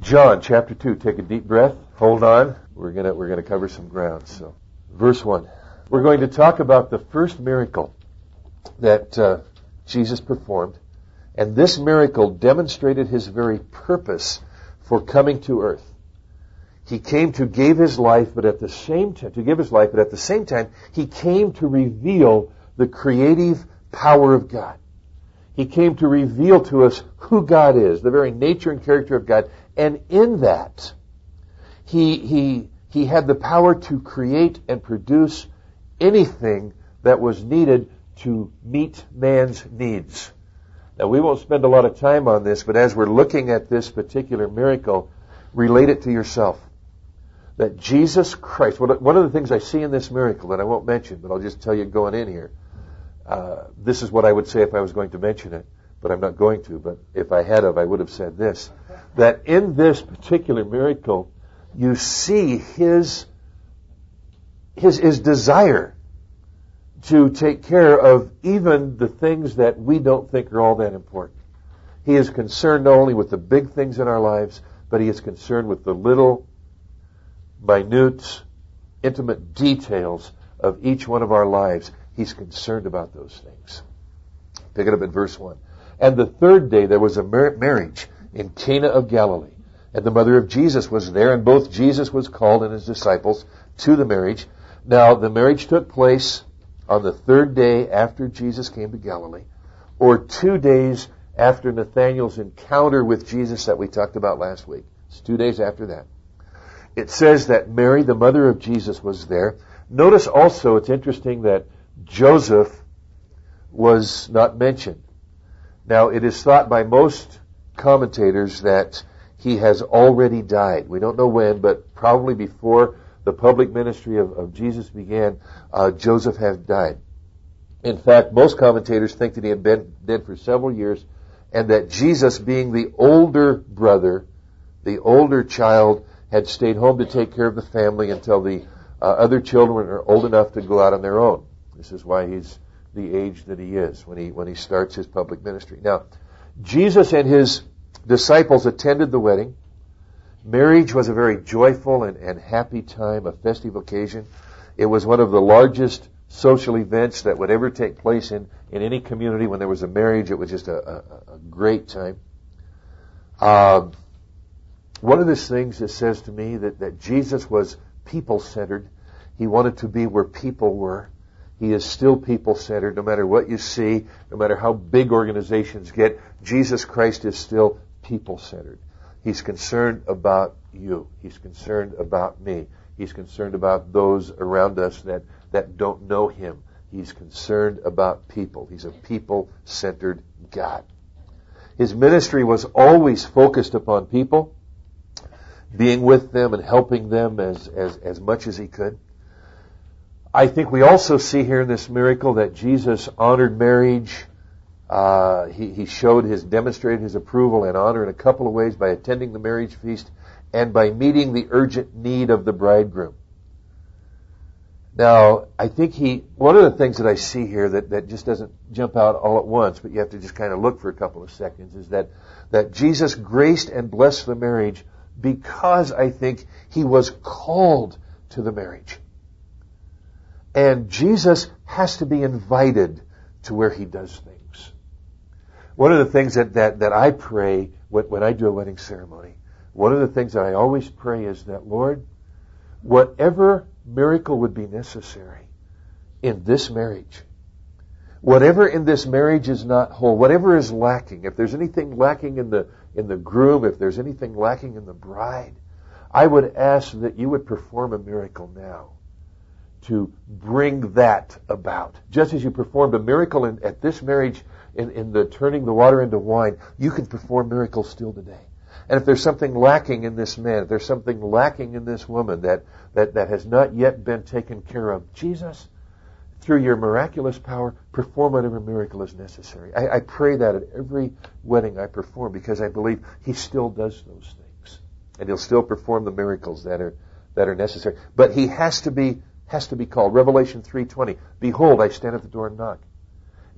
John chapter 2. Take a deep breath. Hold on. We're gonna cover some ground. So, verse 1. We're going to talk about the first miracle that Jesus performed, and this miracle demonstrated his very purpose for coming to earth. He came to give his life, but at the same time, he came to reveal the creative power of God. He came to reveal to us who God is, the very nature and character of God, and in that, he had the power to create and produce anything that was needed to meet man's needs. Now, we won't spend a lot of time on this, but as we're looking at this particular miracle, relate it to yourself. That Jesus Christ, one of the things I see in this miracle that I won't mention, but I'll just tell you going in here, this is what I would say if I was going to mention it, but I'm not going to. But if I had, I would have said this, that in this particular miracle, you see his desire to take care of even the things that we don't think are all that important. He is concerned not only with the big things in our lives, but he is concerned with the little, minute, intimate details of each one of our lives. He's concerned about those things. Pick it up in verse 1. And the third day there was a marriage in Cana of Galilee. And the mother of Jesus was there, and both Jesus was called and his disciples to the marriage. Now, the marriage took place on the third day after Jesus came to Galilee, or 2 days after Nathanael's encounter with Jesus that we talked about last week. It's 2 days after that. It says that Mary, the mother of Jesus, was there. Notice also, it's interesting that Joseph was not mentioned. Now, it is thought by most commentators that he has already died. We don't know when, but probably before the public ministry of Jesus began, Joseph had died. In fact, most commentators think that he had been dead for several years, and that Jesus, being the older brother, the older child, had stayed home to take care of the family until the other children are old enough to go out on their own. This is why he's the age that he is when he starts his public ministry. Now, Jesus and his disciples attended the wedding. Marriage was a very joyful and happy time, a festive occasion. It was one of the largest social events that would ever take place in any community. When there was a marriage, it was just a great time. One of these things that says to me that Jesus was people-centered. He wanted to be where people were. He is still people-centered. No matter what you see, no matter how big organizations get, Jesus Christ is still people-centered. He's concerned about you. He's concerned about me. He's concerned about those around us that don't know him. He's concerned about people. He's a people-centered God. His ministry was always focused upon people, being with them and helping them as much as he could. I think we also see here in this miracle that Jesus honored marriage. He demonstrated his approval and honor in a couple of ways by attending the marriage feast and by meeting the urgent need of the bridegroom. Now, I think one of the things that I see here that just doesn't jump out all at once, but you have to just kind of look for a couple of seconds, is that Jesus graced and blessed the marriage because I think he was called to the marriage. And Jesus has to be invited to where he does things. One of the things that I pray when I do a wedding ceremony, one of the things that I always pray is that, Lord, whatever miracle would be necessary in this marriage, whatever in this marriage is not whole, whatever is lacking, if there's anything lacking in the groom, if there's anything lacking in the bride, I would ask that you would perform a miracle now to bring that about. Just as you performed a miracle at this marriage in the turning the water into wine, you can perform miracles still today. And if there's something lacking in this man, if there's something lacking in this woman that has not yet been taken care of, Jesus, through your miraculous power, perform whatever miracle is necessary. I pray that at every wedding I perform because I believe he still does those things. And he'll still perform the miracles that are necessary. But he has to be called. Revelation 3:20, behold, I stand at the door and knock.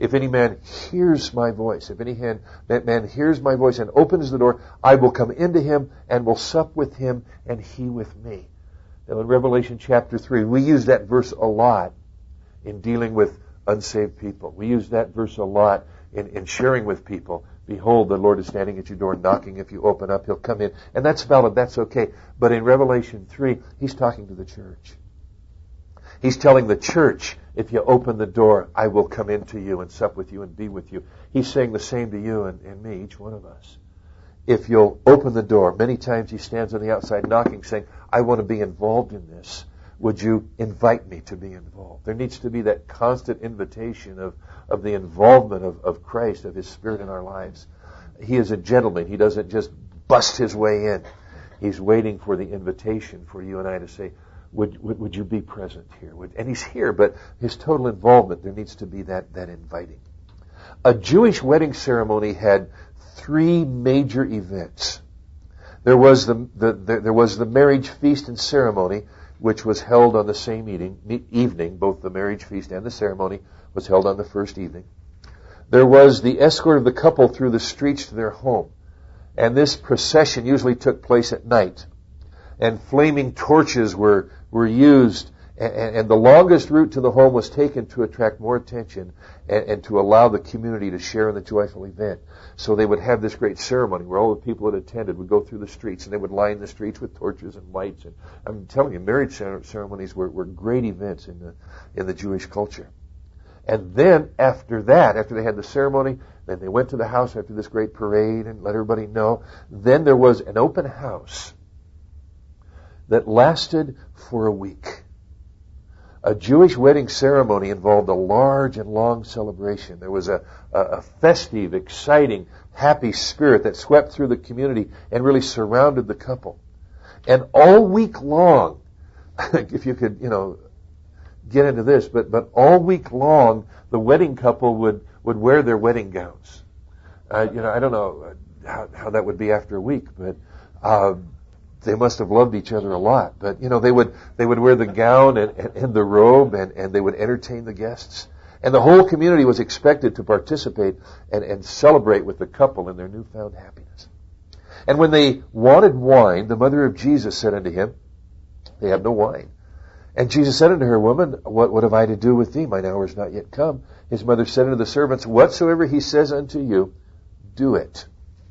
if any man hears my voice, if any man hears my voice and opens the door, I will come into him and will sup with him and he with me. Now in Revelation chapter 3, we use that verse a lot in dealing with unsaved people. We use that verse a lot in sharing with people. Behold, the Lord is standing at your door knocking. If you open up, He'll come in. And that's valid. That's okay. But in Revelation 3, He's talking to the church. He's telling the church, if you open the door, I will come into you and sup with you and be with you. He's saying the same to you and me, each one of us. If you'll open the door, many times He stands on the outside knocking, saying, I want to be involved in this. Would you invite me to be involved? There needs to be that constant invitation of the involvement of Christ, of His Spirit in our lives. He is a gentleman. He doesn't just bust His way in. He's waiting for the invitation for you and I to say, would you be present here? And He's here, but His total involvement, there needs to be that inviting. A Jewish wedding ceremony had 3 major events. There was the marriage feast and ceremony, which was held on the same evening. Both the marriage feast and the ceremony was held on the first evening. There was the escort of the couple through the streets to their home. And this procession usually took place at night. And flaming torches were used. And the longest route to the home was taken to attract more attention and to allow the community to share in the joyful event. So they would have this great ceremony where all the people that attended would go through the streets, and they would line the streets with torches and lights. And I'm telling you, marriage ceremonies were great events in the Jewish culture. And then after that, after they had the ceremony, then they went to the house after this great parade and let everybody know. Then there was an open house that lasted for a week. A Jewish wedding ceremony involved a large and long celebration. There was a festive, exciting, happy spirit that swept through the community and really surrounded the couple. And all week long, if you could, get into this, but all week long, the wedding couple would wear their wedding gowns. I don't know how that would be after a week, but they must have loved each other a lot. But, they would wear the gown and the robe and they would entertain the guests. And the whole community was expected to participate and celebrate with the couple in their newfound happiness. And when they wanted wine, the mother of Jesus said unto him, they have no wine. And Jesus said unto her, Woman, what have I to do with thee? Mine hour is not yet come. His mother said unto the servants, Whatsoever he says unto you, do it.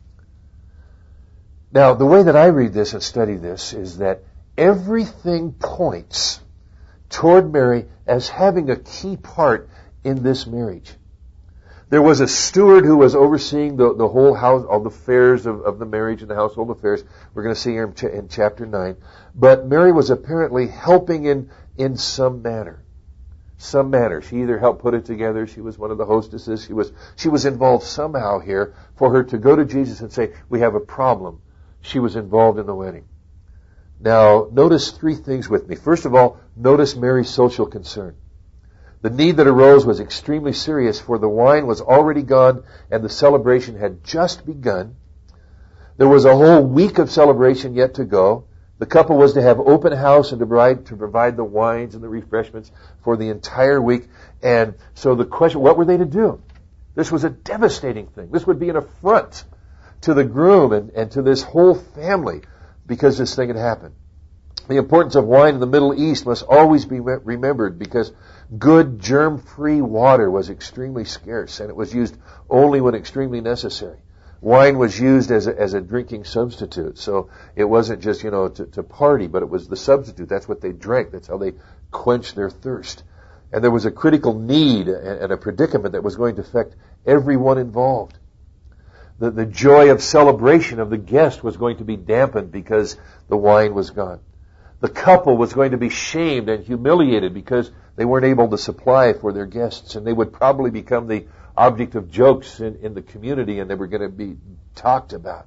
Now, the way that I read this and study this is that everything points toward Mary as having a key part in this marriage. There was a steward who was overseeing the whole house, all the affairs of the marriage and the household affairs. We're going to see here in chapter 9. But Mary was apparently helping in some manner. Some manner. She either helped put it together, she was one of the hostesses, she was involved somehow here for her to go to Jesus and say, we have a problem. She was involved in the wedding. Now, notice 3 things with me. First of all, notice Mary's social concern. The need that arose was extremely serious, for the wine was already gone and the celebration had just begun. There was a whole week of celebration yet to go. The couple was to have open house and to provide the wines and the refreshments for the entire week. And so the question, what were they to do? This was a devastating thing. This would be an affront to the groom and to this whole family because this thing had happened. The importance of wine in the Middle East must always be remembered because good germ-free water was extremely scarce and it was used only when extremely necessary. Wine was used as a drinking substitute, so it wasn't just, to party, but it was the substitute. That's what they drank. That's how they quenched their thirst. And there was a critical need and a predicament that was going to affect everyone involved. The joy of celebration of the guest was going to be dampened because the wine was gone. The couple was going to be shamed and humiliated because they weren't able to supply for their guests, and they would probably become the object of jokes in the community, and they were going to be talked about.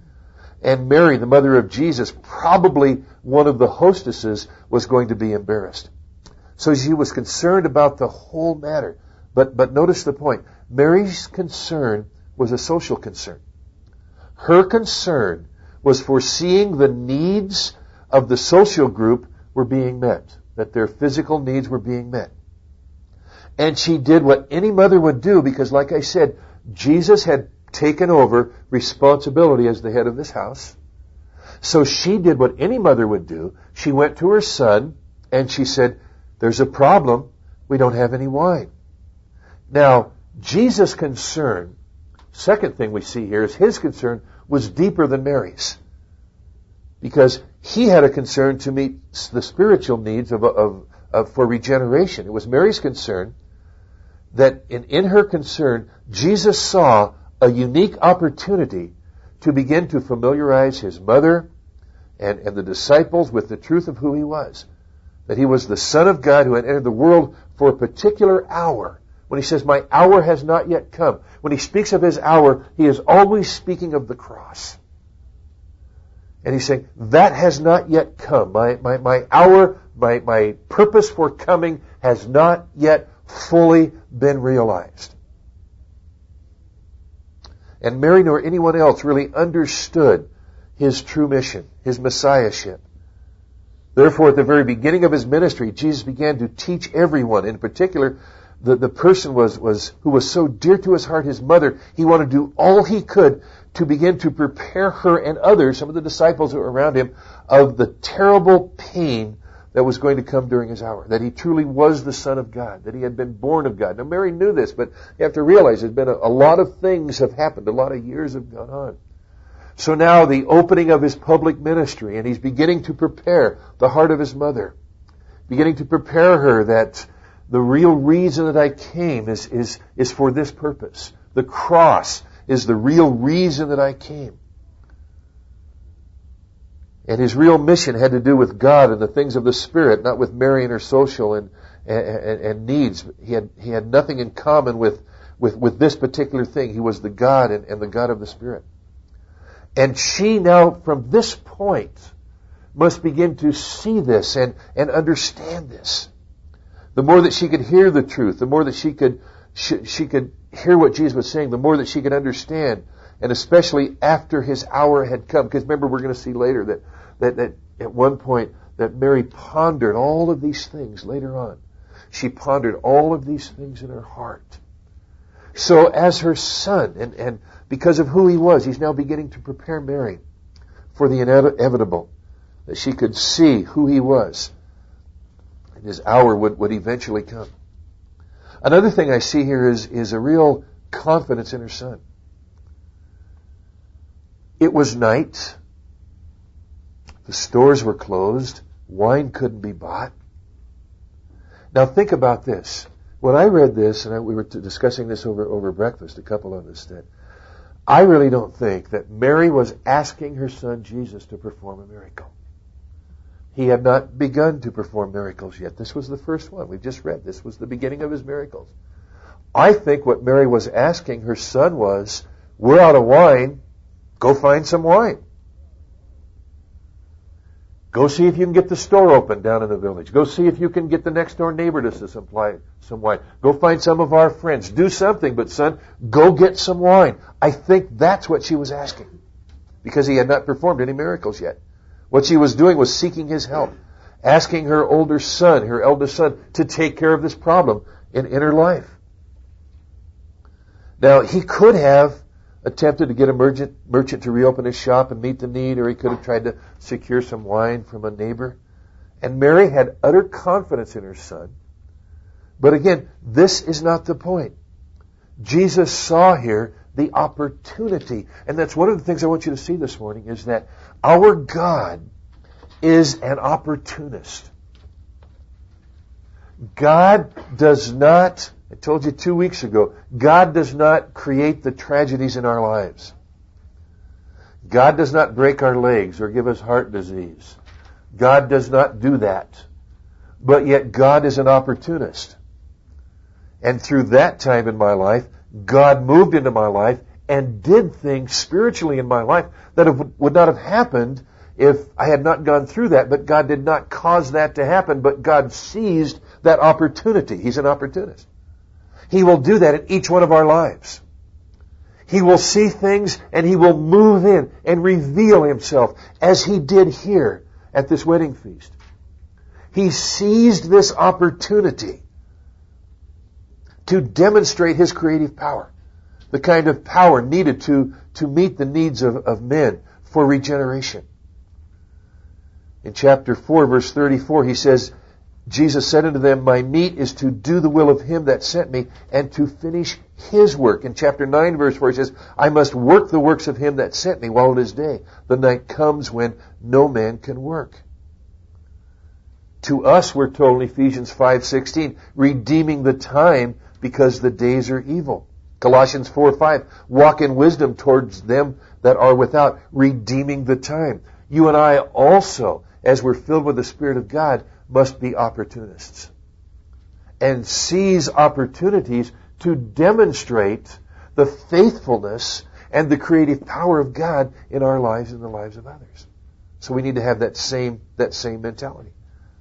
And Mary, the mother of Jesus, probably one of the hostesses, was going to be embarrassed. So she was concerned about the whole matter. But notice the point. Mary's concern was a social concern. Her concern was foreseeing the needs of the social group were being met, that their physical needs were being met. And she did what any mother would do because, like I said, Jesus had taken over responsibility as the head of this house. So she did what any mother would do. She went to her son and she said, there's a problem. We don't have any wine. Now, Jesus' concern, second thing we see here is his concern was deeper than Mary's. Because he had a concern to meet the spiritual needs for regeneration. It was Mary's concern that in her concern, Jesus saw a unique opportunity to begin to familiarize his mother and the disciples with the truth of who he was. That he was the Son of God who had entered the world for a particular hour. When he says, my hour has not yet come. When he speaks of his hour, he is always speaking of the cross. And he's saying, that has not yet come. My hour, my purpose for coming has not yet fully been realized. And Mary nor anyone else really understood his true mission, his messiahship. Therefore, at the very beginning of his ministry, Jesus began to teach everyone, in particular, the person who was so dear to his heart, his mother. He wanted to do all he could to begin to prepare her and others, some of the disciples who were around him, of the terrible pain that was going to come during his hour. That he truly was the Son of God, that he had been born of God. Now, Mary knew this, but you have to realize there's been a lot of things have happened, a lot of years have gone on. So now the opening of his public ministry, and he's beginning to prepare the heart of his mother, beginning to prepare her that the real reason that I came is for this purpose. The cross is the real reason that I came. And his real mission had to do with God and the things of the Spirit, not with Mary and her social and needs. He had nothing in common with this particular thing. He was the God and the God of the Spirit. And she now, from this point, must begin to see this and understand this. The more that she could hear the truth, the more that she could hear what Jesus was saying, the more that she could understand, and especially after his hour had come. Because remember, we're going to see later that at one point that Mary pondered all of these things later on. She pondered all of these things in her heart. So as her son, and because of who he was, he's now beginning to prepare Mary for the inevitable, that she could see who he was. And his hour would eventually come. Another thing I see here is a real confidence in her son. It was night. The stores were closed. Wine couldn't be bought. Now think about this. When I read this, and we were discussing this over breakfast, a couple of us did, I really don't think that Mary was asking her son Jesus to perform a miracle. He had not begun to perform miracles yet. This was the first one. We've just read. This was the beginning of his miracles. I think what Mary was asking her son was, we're out of wine. Go find some wine. Go see if you can get the store open down in the village. Go see if you can get the next door neighbor to supply some wine. Go find some of our friends. Do something, but son, go get some wine. I think that's what she was asking, because he had not performed any miracles yet. What she was doing was seeking his help, asking her eldest son, to take care of this problem in her life. Now, he could have attempted to get a merchant to reopen his shop and meet the need, or he could have tried to secure some wine from a neighbor. And Mary had utter confidence in her son. But again, this is not the point. Jesus saw here the opportunity. And that's one of the things I want you to see this morning, is that our God is an opportunist. God does not, I told you 2 weeks ago, God does not create the tragedies in our lives. God does not break our legs or give us heart disease. God does not do that. But yet God is an opportunist. And through that time in my life, God moved into my life and did things spiritually in my life that would not have happened if I had not gone through that. But God did not cause that to happen, but God seized that opportunity. He's an opportunist. He will do that in each one of our lives. He will see things and He will move in and reveal Himself, as He did here at this wedding feast. He seized this opportunity to demonstrate His creative power, the kind of power needed to meet the needs of men for regeneration. In chapter 4, verse 34, He says, Jesus said unto them, My meat is to do the will of Him that sent me, and to finish His work. In chapter 9, verse 4, He says, I must work the works of Him that sent me while it is day. The night comes when no man can work. To us, we're told in Ephesians 5:16, redeeming the time because the days are evil. Colossians 4:5, walk in wisdom towards them that are without, redeeming the time. You and I also, as we're filled with the Spirit of God, must be opportunists and seize opportunities to demonstrate the faithfulness and the creative power of God in our lives and the lives of others. So we need to have that same mentality.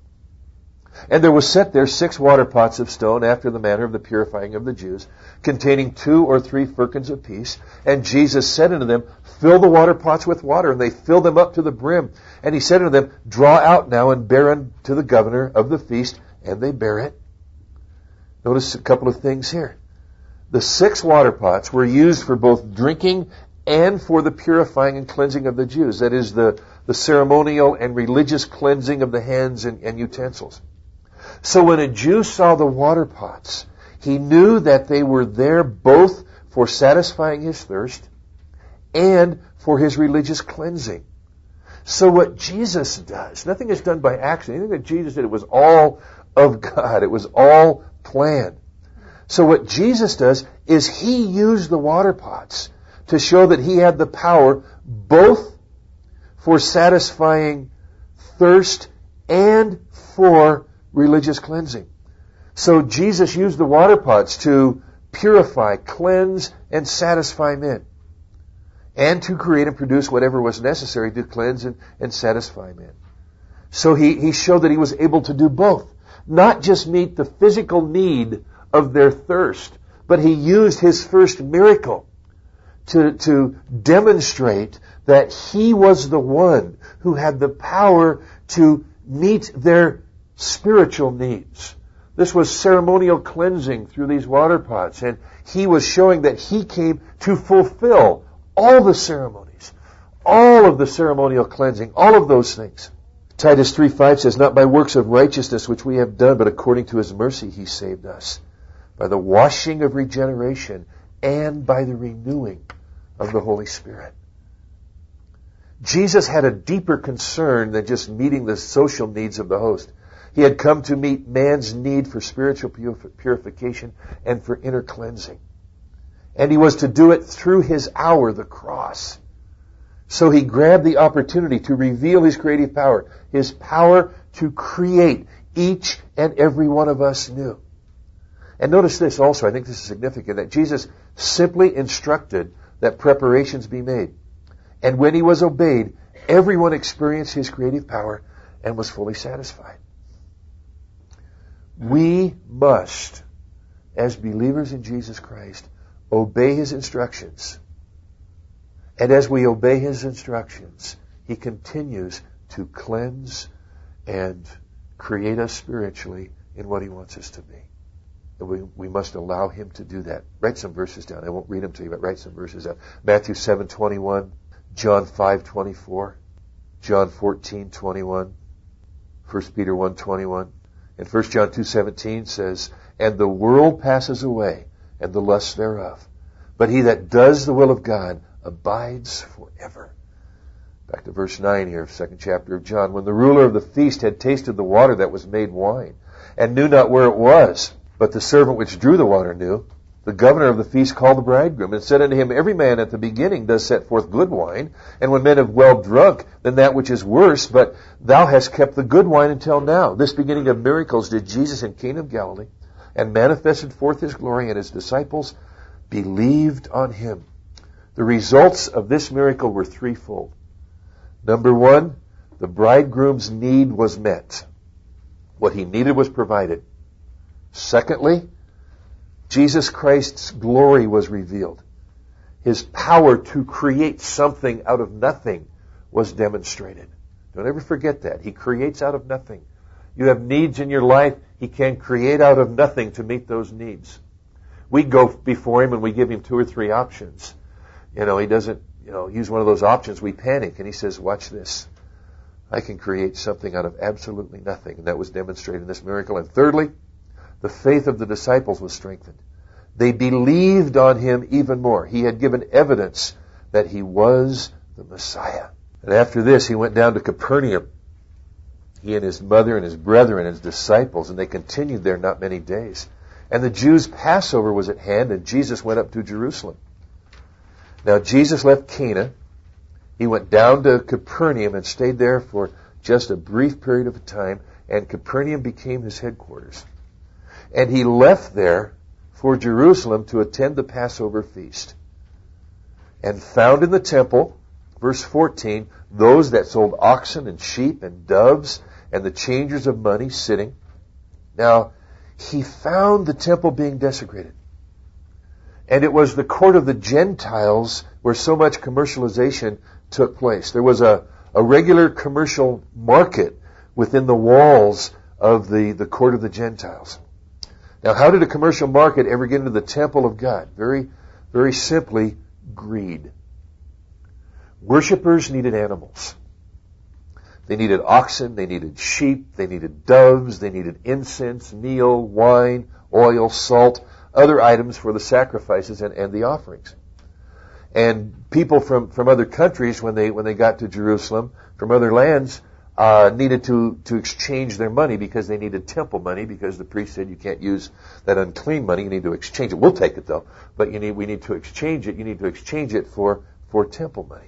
And there was set there 6 water pots of stone after the manner of the purifying of the Jews, containing 2 or 3 firkins apiece. And Jesus said unto them, fill the water pots with water. And they filled them up to the brim. And He said unto them, draw out now and bear unto the governor of the feast. And they bear it. Notice a couple of things here. The 6 water pots were used for both drinking and for the purifying and cleansing of the Jews. That is the ceremonial and religious cleansing of the hands and utensils. So when a Jew saw the water pots, he knew that they were there both for satisfying his thirst and for his religious cleansing. So what Jesus does, nothing is done by accident. Anything that Jesus did, it was all of God. It was all planned. So what Jesus does is He used the water pots to show that He had the power both for satisfying thirst and for religious cleansing. So Jesus used the water pots to purify, cleanse, and satisfy men, and to create and produce whatever was necessary to cleanse and satisfy men. So he showed that He was able to do both. Not just meet the physical need of their thirst, but He used His first miracle to demonstrate that He was the one who had the power to meet their spiritual needs. This was ceremonial cleansing through these water pots, and He was showing that He came to fulfill all the ceremonies, all of the ceremonial cleansing, all of those things. Titus 3:5 says, not by works of righteousness which we have done, but according to His mercy He saved us, by the washing of regeneration and by the renewing of the Holy Spirit. Jesus had a deeper concern than just meeting the social needs of the host. He had come to meet man's need for spiritual purification and for inner cleansing. And He was to do it through His hour, the cross. So He grabbed the opportunity to reveal His creative power, His power to create each and every one of us new. And notice this also, I think this is significant, that Jesus simply instructed that preparations be made. And when He was obeyed, everyone experienced His creative power and was fully satisfied. We must, as believers in Jesus Christ, obey His instructions. And as we obey His instructions, He continues to cleanse and create us spiritually in what He wants us to be. And we must allow Him to do that. Write some verses down. I won't read them to you, but write some verses down. Matthew 7:21, John 5:24, John 14:21, 1 Peter 1:21. And 1 John 2:17 says, and the world passes away, and the lust thereof. But he that does the will of God abides forever. Back to verse 9 here, 2nd chapter of John. When the ruler of the feast had tasted the water that was made wine, and knew not where it was, but the servant which drew the water knew, the governor of the feast called the bridegroom, and said unto him, every man at the beginning does set forth good wine, and when men have well drunk, then that which is worse, but thou hast kept the good wine until now. This beginning of miracles did Jesus in Cana of Galilee, and manifested forth His glory, and His disciples believed on Him. The results of this miracle were threefold. Number one, the bridegroom's need was met. What he needed was provided. Secondly, Jesus Christ's glory was revealed. His power to create something out of nothing was demonstrated. Don't ever forget that. He creates out of nothing. You have needs in your life, He can create out of nothing to meet those needs. we go before him and we give him 2 or 3 options. He doesn't, use one of those options. We panic. And he says, watch this. I can create something out of absolutely nothing. And that was demonstrated in this miracle. And thirdly, the faith of the disciples was strengthened. They believed on him even more. He had given evidence that he was the Messiah. And after this, he went down to Capernaum. He and his mother and his brethren and his disciples, and they continued there not many days. And the Jews' Passover was at hand, and Jesus went up to Jerusalem. Now Jesus left Cana. He went down to Capernaum and stayed there for just a brief period of time, and Capernaum became his headquarters. And he left there for Jerusalem to attend the Passover feast. And found in the temple, verse 14, those that sold oxen and sheep and doves and the changers of money sitting. Now, he found the temple being desecrated. And it was the court of the Gentiles where so much commercialization took place. There was a regular commercial market within the walls of the court of the Gentiles. Now, how did a commercial market ever get into the temple of God? Very, very simply, greed. Worshippers needed animals. They needed oxen, they needed sheep, they needed doves, they needed incense, meal, wine, oil, salt, other items for the sacrifices and the offerings. And people from other countries, when they got to Jerusalem, from other lands, needed to exchange their money because they needed temple money, because the priest said you can't use that unclean money, you need to exchange it. We'll take it though, but we need to exchange it. You need to exchange it for temple money.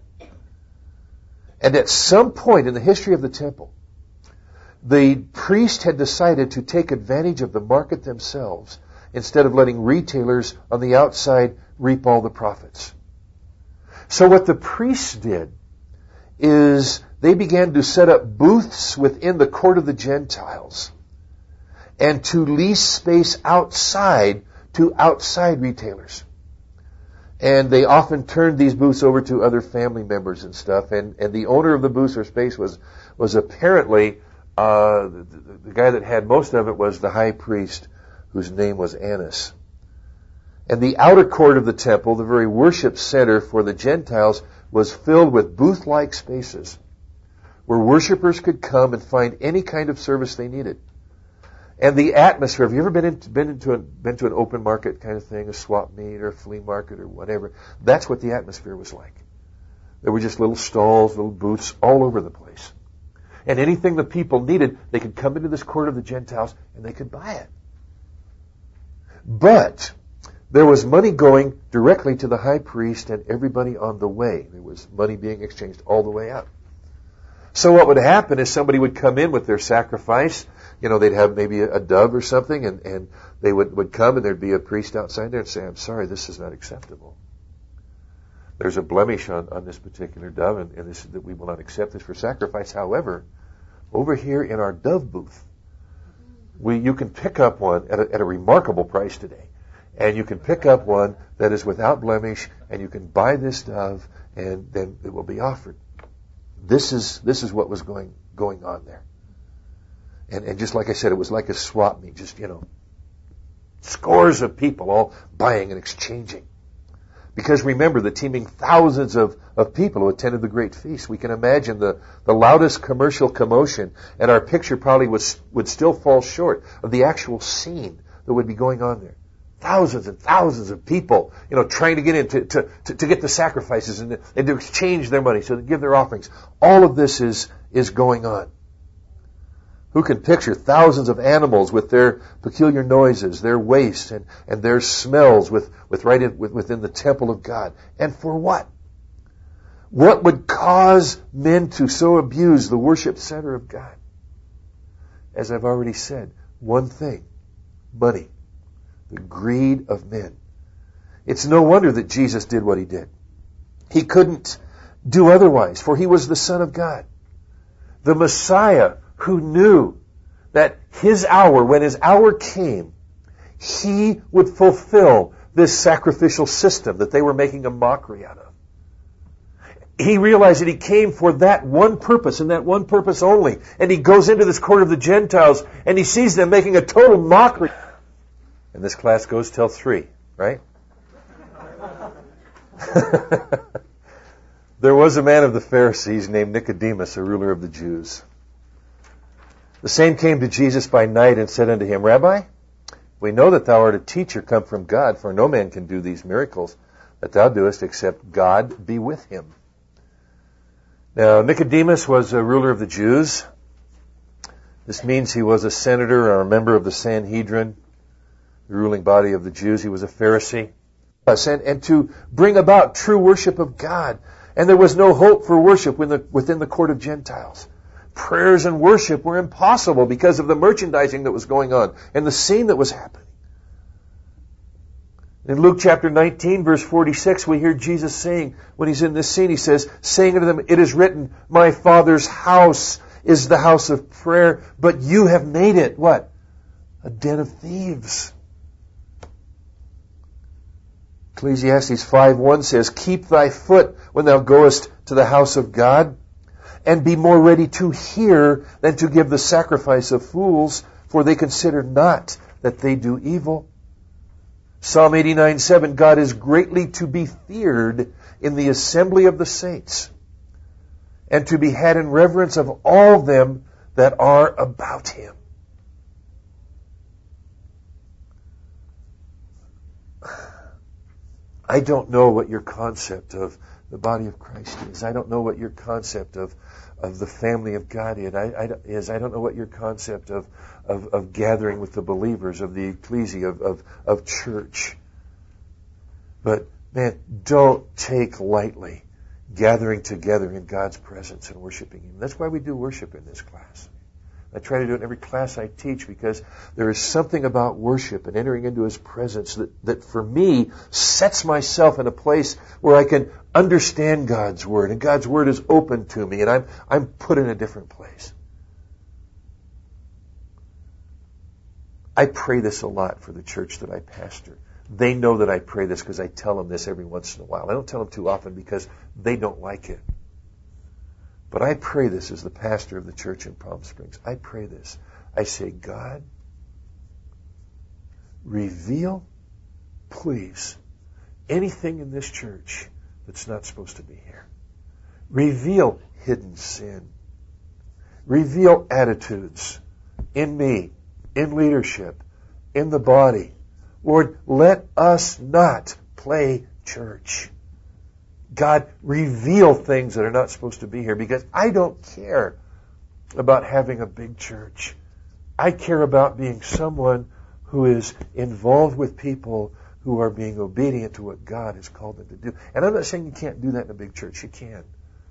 And at some point in the history of the temple, the priest had decided to take advantage of the market themselves instead of letting retailers on the outside reap all the profits. So what the priests did is they began to set up booths within the court of the Gentiles and to lease space outside to outside retailers. And they often turned these booths over to other family members and stuff. And the owner of the booths or space was apparently, the guy that had most of it was the high priest, whose name was Annas. And the outer court of the temple, the very worship center for the Gentiles, was filled with booth-like spaces where worshipers could come and find any kind of service they needed. And the atmosphere, have you ever been to an open market kind of thing, a swap meet or a flea market or whatever? That's what the atmosphere was like. There were just little stalls, little booths all over the place. And anything the people needed, they could come into this court of the Gentiles and they could buy it. But there was money going directly to the high priest and everybody on the way. There was money being exchanged all the way up. So what would happen is somebody would come in with their sacrifice. They'd have maybe a dove or something, and they would come, and there'd be a priest outside there and say, I'm sorry, this is not acceptable. There's a blemish on this particular dove, and this that we will not accept this for sacrifice. However, over here in our dove booth, you can pick up one at a remarkable price today. And you can pick up one that is without blemish, and you can buy this dove, and then it will be offered. This is what was going on there. And just like I said, it was like a swap meet, just, scores of people all buying and exchanging. Because remember, the teeming thousands of people who attended the great feast. We can imagine the loudest commercial commotion, and our picture probably would still fall short of the actual scene that would be going on there. Thousands and thousands of people, trying to get in to get the sacrifices and to exchange their money, so to give their offerings. All of this is going on. Who can picture thousands of animals with their peculiar noises, their waste, and their smells within the temple of God? And for what? What would cause men to so abuse the worship center of God? As I've already said, one thing: money. The greed of men. It's no wonder that Jesus did what he did. He couldn't do otherwise, for he was the Son of God. The Messiah who knew that his hour, when his hour came, he would fulfill this sacrificial system that they were making a mockery out of. He realized that he came for that one purpose and that one purpose only. And he goes into this court of the Gentiles and he sees them making a total mockery. And this class goes till 3, right? There was a man of the Pharisees named Nicodemus, a ruler of the Jews. The same came to Jesus by night and said unto him, Rabbi, we know that thou art a teacher come from God, for no man can do these miracles that thou doest except God be with him. Now, Nicodemus was a ruler of the Jews. This means he was a senator or a member of the Sanhedrin, the ruling body of the Jews. He was a Pharisee. And to bring about true worship of God. And there was no hope for worship within the court of Gentiles. Prayers and worship were impossible because of the merchandising that was going on and the scene that was happening. In Luke chapter 19, verse 46, we hear Jesus saying, when he's in this scene, he says, saying unto them, it is written, my Father's house is the house of prayer, but you have made it, what? A den of thieves. Ecclesiastes 5:1 says, keep thy foot when thou goest to the house of God, and be more ready to hear than to give the sacrifice of fools, for they consider not that they do evil. Psalm 89:7, God is greatly to be feared in the assembly of the saints, and to be had in reverence of all them that are about him. I don't know what your concept of the body of Christ is. I don't know what your concept of the family of God is. I don't know what your concept of gathering with the believers, of the ecclesia, of church. But, man, don't take lightly gathering together in God's presence and worshiping Him. That's why we do worship in this class. I try to do it in every class I teach because there is something about worship and entering into His presence that for me sets myself in a place where I can understand God's Word, and God's Word is open to me, and I'm put in a different place. I pray this a lot for the church that I pastor. They know that I pray this because I tell them this every once in a while. I don't tell them too often because they don't like it. But I pray this as the pastor of the church in Palm Springs. I pray this. I say, God, reveal, please, anything in this church that's not supposed to be here. Reveal hidden sin. Reveal attitudes in me, in leadership, in the body. Lord, let us not play church. God, reveal things that are not supposed to be here, because I don't care about having a big church. I care about being someone who is involved with people who are being obedient to what God has called them to do. And I'm not saying you can't do that in a big church. You can.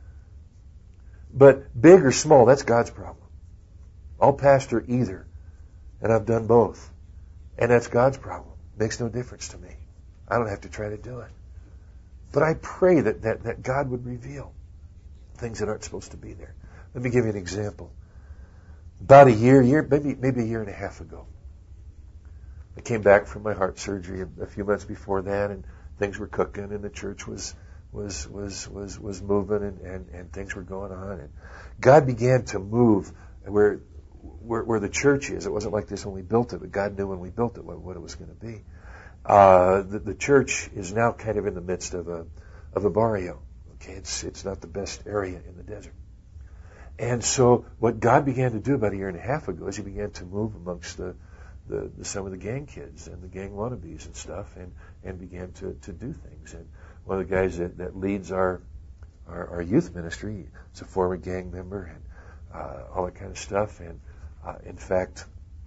But big or small, that's God's problem. I'll pastor either, and I've done both. And that's God's problem. Makes no difference to me. I don't have to try to do it. But I pray that God would reveal things that aren't supposed to be there. Let me give you an example. About maybe a year and a half ago, I came back from my heart surgery a few months before that, and things were cooking, and the church was moving, and things were going on, and God began to move where the church is. It wasn't like this when we built it, but God knew when we built it what it was going to be. The church is now kind of in the midst of a barrio. Okay, it's not the best area in the desert. And so what God began to do about a year and a half ago is He began to move amongst some of the gang kids and the gang wannabes and stuff, and began to do things. And one of the guys that leads our youth ministry is a former gang member, and all that kind of stuff. And in fact,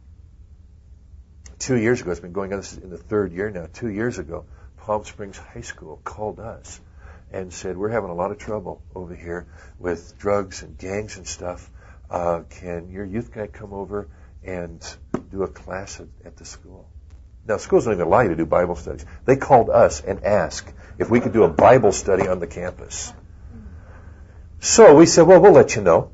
2 years ago, it's been going on, this is in the third year now, 2 years ago, Palm Springs High School called us and said, we're having a lot of trouble over here with drugs and gangs and stuff. Can your youth guy come over and do a class at the school? Now, schools don't even allow you to do Bible studies. They called us and asked if we could do a Bible study on the campus. So we said, well, we'll let you know.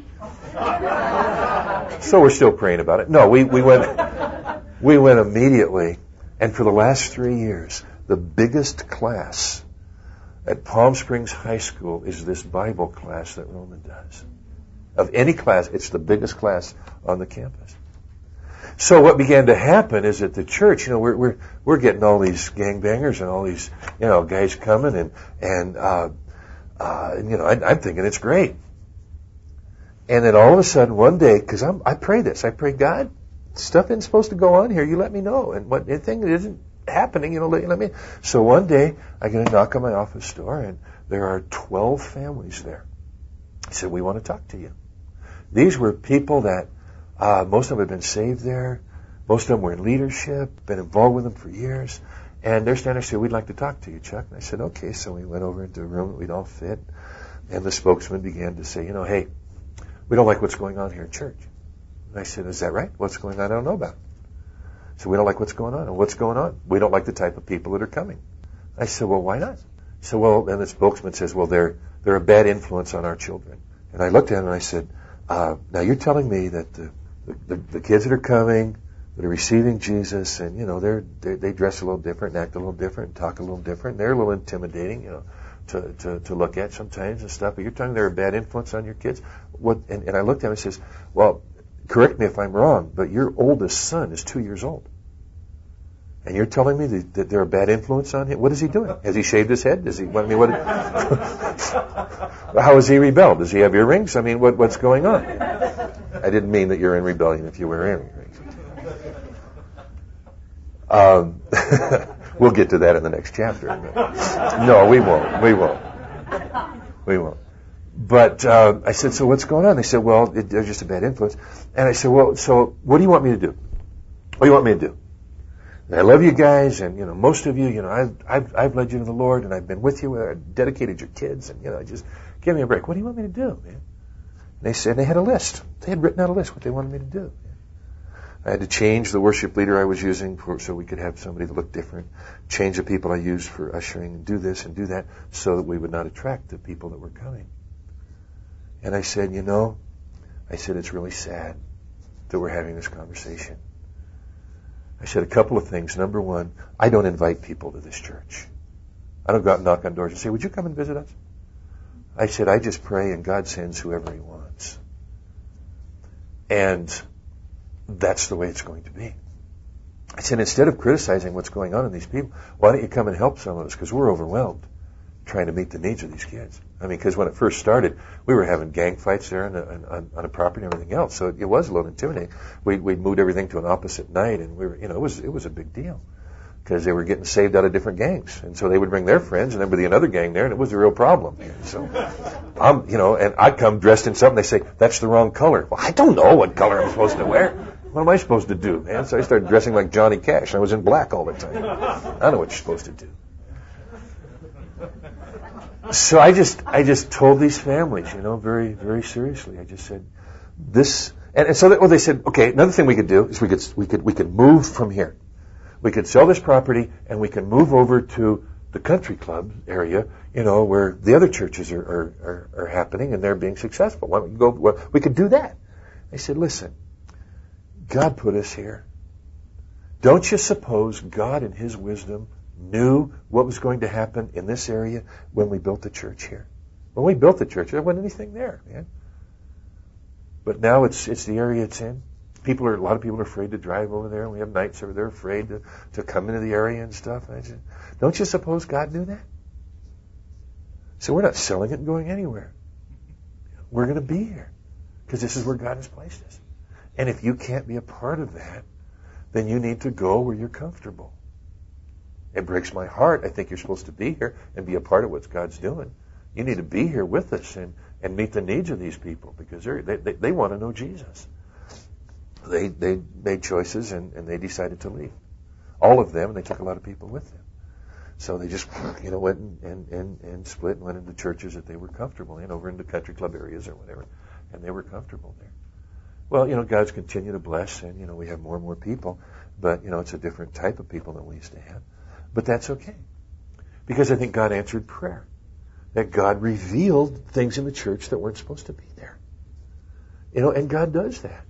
So we're still praying about it. No, we went immediately, and for the last 3 years, the biggest class at Palm Springs High School is this Bible class that Roman does. Of any class, it's the biggest class on the campus. So what began to happen is at the church, we're getting all these gangbangers and all these, guys coming and I'm thinking it's great. And then all of a sudden one day, because I pray, God, stuff isn't supposed to go on here. You let me know. And what anything that isn't happening, let me. So one day I get a knock on my office door, and there are 12 families there. I said, we want to talk to you. These were people that most of them had been saved there. Most of them were in leadership, been involved with them for years. And they're standing there and said, we'd like to talk to you, Chuck. And I said, okay. So we went over into a room that we'd all fit. And the spokesman began to say, hey, we don't like what's going on here in church. And I said, is that right? What's going on? I don't know about. So we don't like what's going on. And what's going on? We don't like the type of people that are coming. I said, well, why not? So, well, and the spokesman says, well, they're a bad influence on our children. And I looked at him and I said, now you're telling me that the kids that are coming, that are receiving Jesus, and they dress a little different, and act a little different, and talk a little different. They're a little intimidating, to look at sometimes and stuff. But you're telling me they're a bad influence on your kids. What? And I looked at him and says, well, correct me if I'm wrong, but your oldest son is 2 years old, and you're telling me that they're a bad influence on him. What is he doing? Has he shaved his head? Does he? What? How has he rebelled? Does he have earrings? What's going on? I didn't mean that you're in rebellion if you wear earrings. We'll get to that in the next chapter. No, we won't. But I said, so what's going on? They said, well, they're just a bad influence. And I said, well, so what do you want me to do? What do you want me to do? And I love you guys, and most of you, I've led you to the Lord, and I've been with you. I dedicated your kids, and just give me a break. What do you want me to do, man? And they said they had a list. They had written out a list what they wanted me to do. I had to change the worship leader I was using so we could have somebody that looked different, change the people I used for ushering, and do this and do that so that we would not attract the people that were coming. And I said, it's really sad that we're having this conversation. I said a couple of things. Number one, I don't invite people to this church. I don't go out and knock on doors and say, would you come and visit us? I said, I just pray and God sends whoever He wants. And that's the way it's going to be. I said, instead of criticizing what's going on in these people, why don't you come and help some of us? Because we're overwhelmed trying to meet the needs of these kids. Because when it first started, we were having gang fights there on a property and everything else. So it was a little intimidating. We'd moved everything to an opposite night, and we were, it was a big deal because they were getting saved out of different gangs. And so they would bring their friends, and there would be another gang there, and it was a real problem. So, and I'd come dressed in something. They say, that's the wrong color. Well, I don't know what color I'm supposed to wear. What am I supposed to do, man? So I started dressing like Johnny Cash. I was in black all the time. I don't know what you're supposed to do. So I just told these families, very, very seriously. I just said this, and so they said, okay, another thing we could do is we could move from here. We could sell this property and we can move over to the country club area, where the other churches are happening and they're being successful. Why don't we go? Well, we could do that. I said, listen, God put us here. Don't you suppose God in His wisdom knew what was going to happen in this area when we built the church here? When we built the church, there wasn't anything there, man. But now it's the area it's in. A lot of people are afraid to drive over there, and we have nights where they're afraid to come into the area and stuff. And I said, don't you suppose God knew that? So we're not selling it and going anywhere. We're going to be here because this is where God has placed us. And if you can't be a part of that, then you need to go where you're comfortable. It breaks my heart. I think you're supposed to be here and be a part of what God's doing. You need to be here with us and meet the needs of these people because they want to know Jesus. They made choices and they decided to leave. All of them, and they took a lot of people with them. So they just went and split and went into churches that they were comfortable in, over into country club areas or whatever, and they were comfortable there. Well, God's continued to bless, and we have more and more people, but it's a different type of people than we used to have. But that's okay. Because I think God answered prayer. That God revealed things in the church that weren't supposed to be there. And God does that.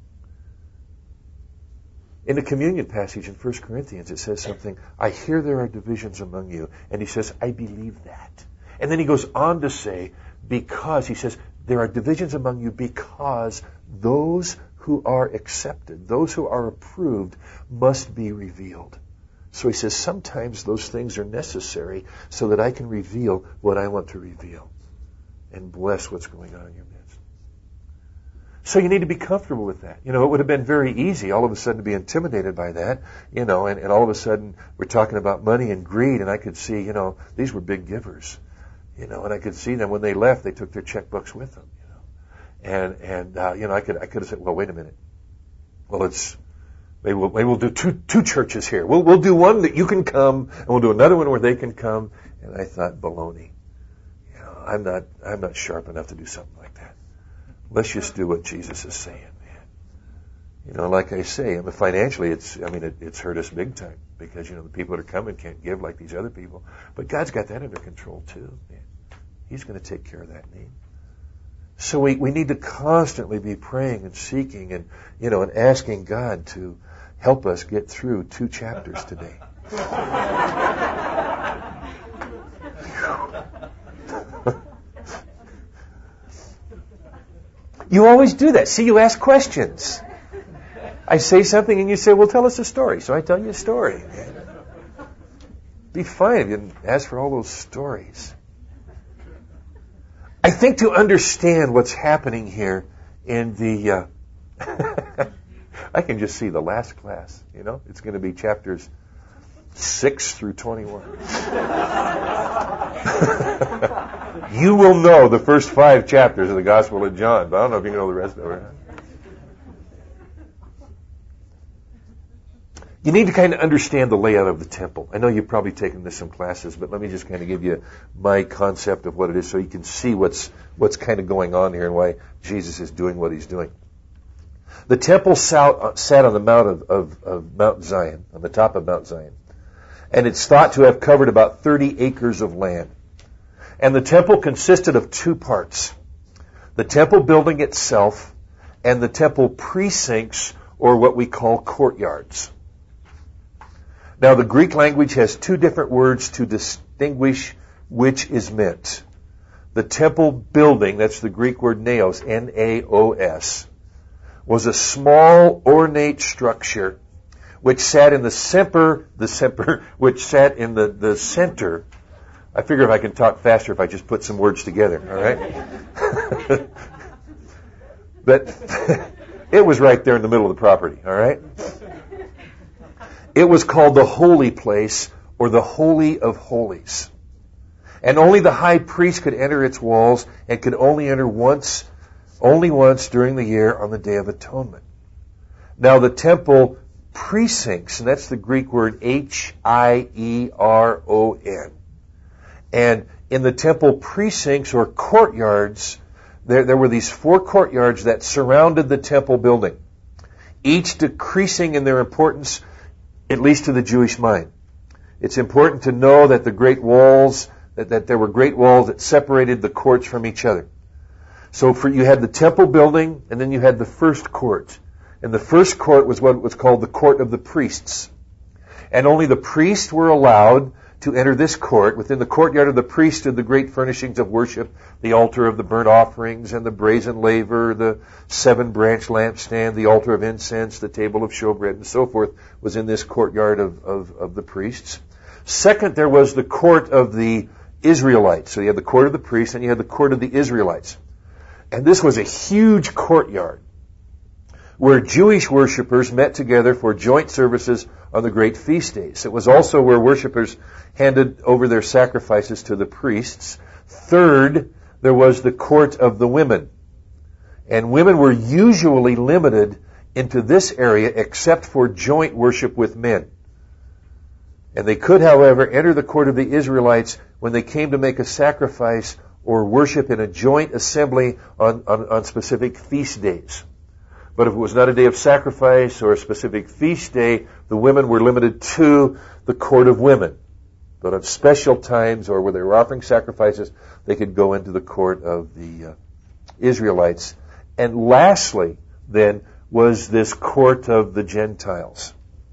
In the communion passage in 1 Corinthians, it says something, I hear there are divisions among you. And he says, I believe that. And then he goes on to say, he says, there are divisions among you because those who are accepted, those who are approved, must be revealed. So he says sometimes those things are necessary so that I can reveal what I want to reveal and bless what's going on in your midst. So you need to be comfortable with that. It would have been very easy all of a sudden to be intimidated by that, and all of a sudden we're talking about money and greed, and I could see, these were big givers, and I could see them when they left, they took their checkbooks with them, and I could have said, well, wait a minute. Well, maybe we'll do two churches here. We'll do one that you can come, and we'll do another one where they can come. And I thought, baloney. I'm not sharp enough to do something like that. Let's just do what Jesus is saying, man. Like I say, financially, it's hurt us big time because the people that are coming can't give like these other people. But God's got that under control too, man. He's going to take care of that need. So we need to constantly be praying and seeking and asking God to help us get through 2 chapters today. You always do that. See, you ask questions. I say something and you say, well, tell us a story. So I tell you a story. Be fine if you didn't ask for all those stories. I think to understand what's happening here in the... I can just see the last class, It's going to be chapters 6 through 21. You will know the first 5 chapters of the Gospel of John, but I don't know if you know the rest of it. You need to kind of understand the layout of the temple. I know you've probably taken this some classes, but let me just kind of give you my concept of what it is so you can see what's kind of going on here and why Jesus is doing what he's doing. The temple sat on the mount of Mount Zion, on the top of Mount Zion. And it's thought to have covered about 30 acres of land. And the temple consisted of 2 parts. The temple building itself and the temple precincts, or what we call courtyards. Now, the Greek language has 2 different words to distinguish which is meant. The temple building, that's the Greek word naos, N-A-O-S, was a small ornate structure which sat in the center. I figure if I can talk faster if I just put some words together, all right? But it was right there in the middle of the property, all right? It was called the holy place, or the Holy of Holies. And only the high priest could enter its walls, and could only enter only once during the year on the Day of Atonement. Now the temple precincts, and that's the Greek word H-I-E-R-O-N. And in the temple precincts or courtyards, there were these 4 courtyards that surrounded the temple building, each decreasing in their importance, at least to the Jewish mind. It's important to know that the great walls, that there were great walls that separated the courts from each other. So you had the temple building, and then you had the first court. And the first court was what was called the court of the priests. And only the priests were allowed to enter this court. Within the courtyard of the priest stood the great furnishings of worship, the altar of the burnt offerings and the brazen laver, the 7-branch lampstand, the altar of incense, the table of showbread, and so forth was in this courtyard of the priests. Second, there was the court of the Israelites. So you had the court of the priests and you had the court of the Israelites. And this was a huge courtyard where Jewish worshipers met together for joint services on the great feast days. It was also where worshipers handed over their sacrifices to the priests. Third, there was the court of the women. And women were usually limited into this area except for joint worship with men. And they could, however, enter the court of the Israelites when they came to make a sacrifice or worship in a joint assembly on specific feast days. But if it was not a day of sacrifice or a specific feast day, the women were limited to the court of women. But on special times or where they were offering sacrifices, they could go into the court of the Israelites. And lastly, then, was this court of the Gentiles.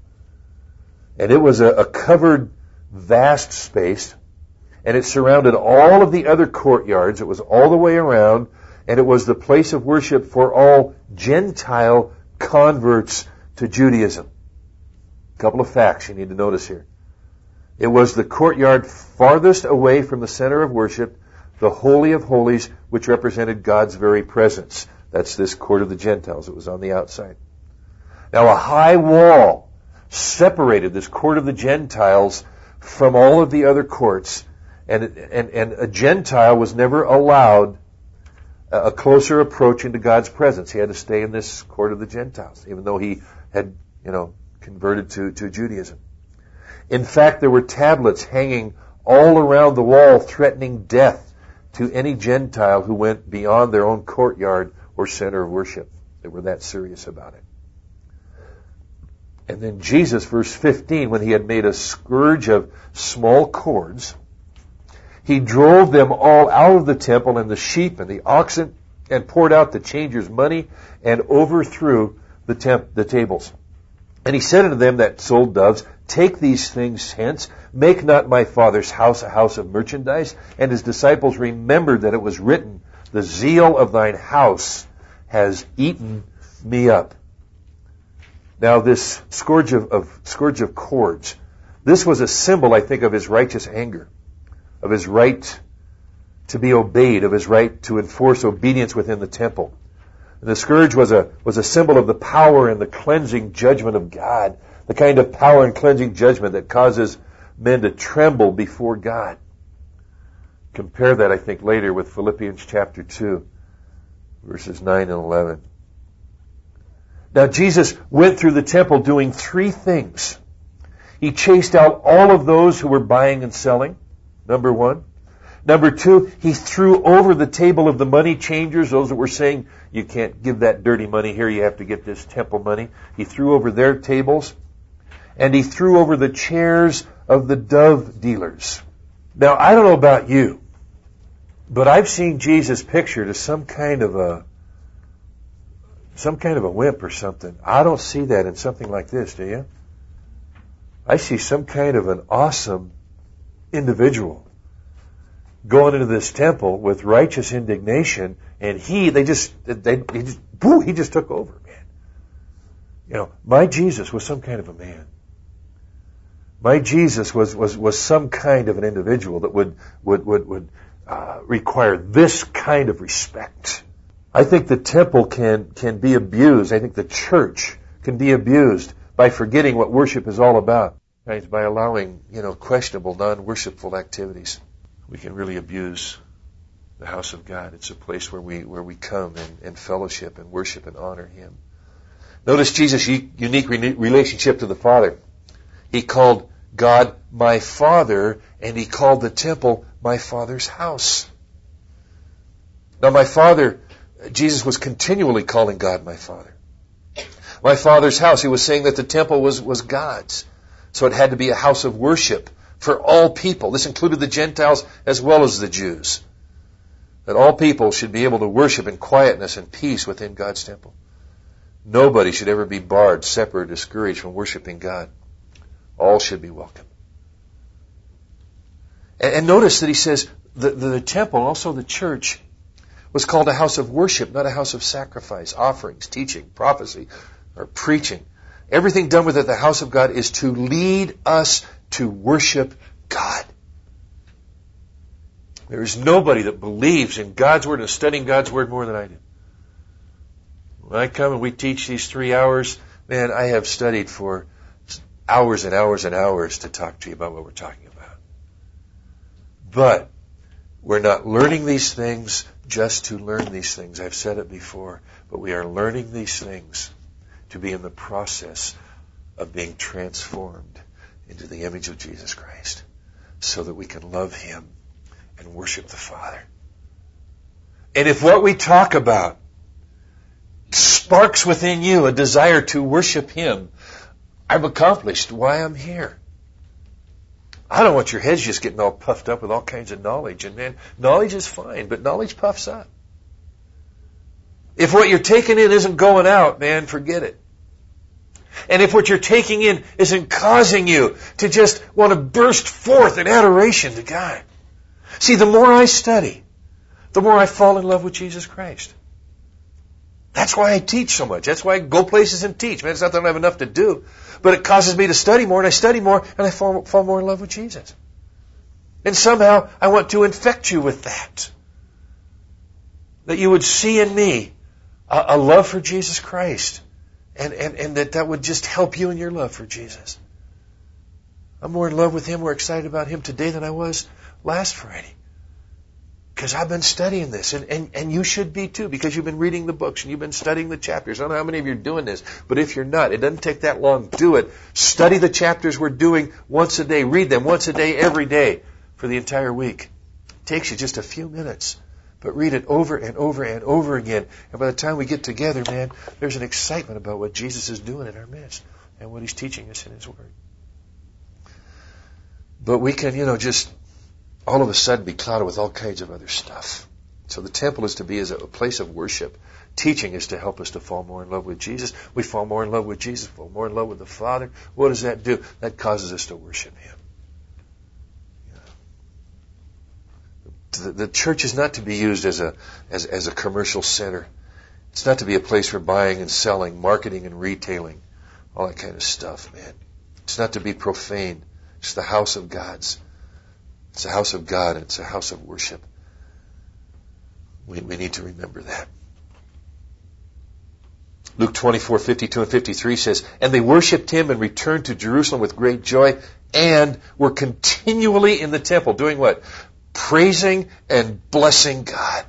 And it was a covered, vast space, and it surrounded all of the other courtyards. It was all the way around, and it was the place of worship for all Gentile converts to Judaism. A couple of facts you need to notice here. It was the courtyard farthest away from the center of worship, the Holy of Holies, which represented God's very presence. That's this court of the Gentiles. It was on the outside. Now, a high wall separated this court of the Gentiles from all of the other courts, and a Gentile was never allowed a closer approach into God's presence. He had to stay in this court of the Gentiles, even though he had, converted to Judaism. In fact, there were tablets hanging all around the wall threatening death to any Gentile who went beyond their own courtyard or center of worship. They were that serious about it. And then Jesus, verse 15, when he had made a scourge of small cords, he drove them all out of the temple, and the sheep and the oxen, and poured out the changers' money, and overthrew the tables. And he said unto them that sold doves, Take these things hence, make not my Father's house a house of merchandise. And his disciples remembered that it was written, The zeal of thine house has eaten me up. Now this scourge of cords, this was a symbol, I think, of his righteous anger, of his right to be obeyed, of his right to enforce obedience within the temple. And the scourge was a symbol of the power and the cleansing judgment of God, the kind of power and cleansing judgment that causes men to tremble before God. Compare that, I think, later with Philippians chapter 2, verses 9 and 11. Now, Jesus went through the temple doing three things. He chased out all of those who were buying and selling, number one. Number two, he threw over the table of the money changers, those that were saying, you can't give that dirty money here, you have to get this temple money. He threw over their tables. And he threw over the chairs of the dove dealers. Now, I don't know about you, but I've seen Jesus pictured as some kind of a wimp or something. I don't see that in something like this, do you? I see some kind of an awesome individual going into this temple with righteous indignation, and he just took over, man. My Jesus was some kind of a man. My Jesus was some kind of an individual that would require this kind of respect. I think the temple can be abused. I think the church can be abused by forgetting what worship is all about, right? By allowing, questionable, non-worshipful activities. We can really abuse the house of God. It's a place where we come and fellowship and worship and honor Him. Notice Jesus' unique relationship to the Father. He called God my Father, and He called the temple my Father's house. Now, my Father, Jesus was continually calling God my Father. My Father's house. He was saying that the temple was God's. So it had to be a house of worship for all people. This included the Gentiles as well as the Jews. That all people should be able to worship in quietness and peace within God's temple. Nobody should ever be barred, separate, or discouraged from worshiping God. All should be welcome. And notice that he says the temple, also the church, was called a house of worship, not a house of sacrifice, offerings, teaching, prophecy, or preaching. Everything done within the house of God is to lead us to worship God. There is nobody that believes in God's Word and studying God's Word more than I do. When I come and we teach these 3 hours, man, I have studied for hours and hours and hours to talk to you about what we're talking about. But we're not learning these things just to learn these things. I've said it before, but we are learning these things to be in the process of being transformed into the image of Jesus Christ so that we can love Him and worship the Father. And if what we talk about sparks within you a desire to worship Him, I've accomplished why I'm here. I don't want your heads just getting all puffed up with all kinds of knowledge. And man, knowledge is fine, but knowledge puffs up. If what you're taking in isn't going out, man, forget it. And if what you're taking in isn't causing you to just want to burst forth in adoration to God. See, the more I study, the more I fall in love with Jesus Christ. That's why I teach so much. That's why I go places and teach. Man, it's not that I don't have enough to do, but it causes me to study more, and I study more, and I fall more in love with Jesus. And somehow I want to infect you with that. That you would see in me a love for Jesus Christ, and that would just help you in your love for Jesus. I'm more in love with Him, more excited about Him today than I was last Friday. Because I've been studying this, and you should be too, because you've been reading the books and you've been studying the chapters. I don't know how many of you are doing this, but if you're not, it doesn't take that long. Do it. Study the chapters we're doing once a day. Read them once a day, every day, for the entire week. It takes you just a few minutes, but read it over and over and over again. And by the time we get together, man, there's an excitement about what Jesus is doing in our midst and what He's teaching us in His Word. But we can, just all of a sudden be clouded with all kinds of other stuff. So the temple is to be as a place of worship. Teaching is to help us to fall more in love with Jesus. We fall more in love with Jesus, fall more in love with the Father. What does that do? That causes us to worship Him. The church is not to be used as a commercial center. It's not to be a place for buying and selling, marketing and retailing, all that kind of stuff, man. It's not to be profane. It's the house of God's. It's a house of God, and it's a house of worship. We need to remember that. Luke 24:52 and 53 says, "And they worshipped Him and returned to Jerusalem with great joy and were continually in the temple." Doing what? Praising and blessing God.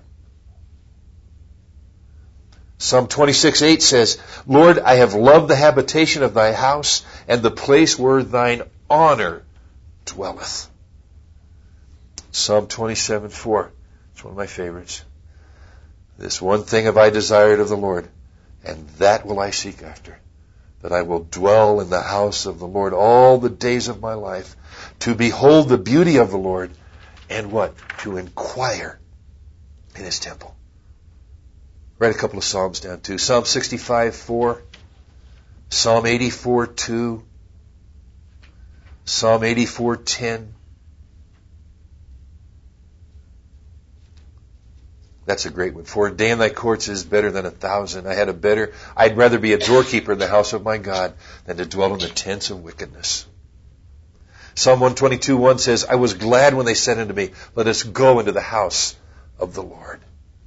Psalm 26:8 says, "Lord, I have loved the habitation of Thy house and the place where Thine honor dwelleth." Psalm 27:4. It's one of my favorites. "This one thing have I desired of the Lord, and that will I seek after, that I will dwell in the house of the Lord all the days of my life, to behold the beauty of the Lord, and what? To inquire in His temple." Write a couple of Psalms down too. Psalm 65:4, Psalm 84:2, Psalm 84:10. That's a great one. "For a day in Thy courts is better than 1,000. I'd rather be a doorkeeper in the house of my God than to dwell in the tents of wickedness." Psalm 122:1 says, "I was glad when they said unto me, let us go into the house of the Lord."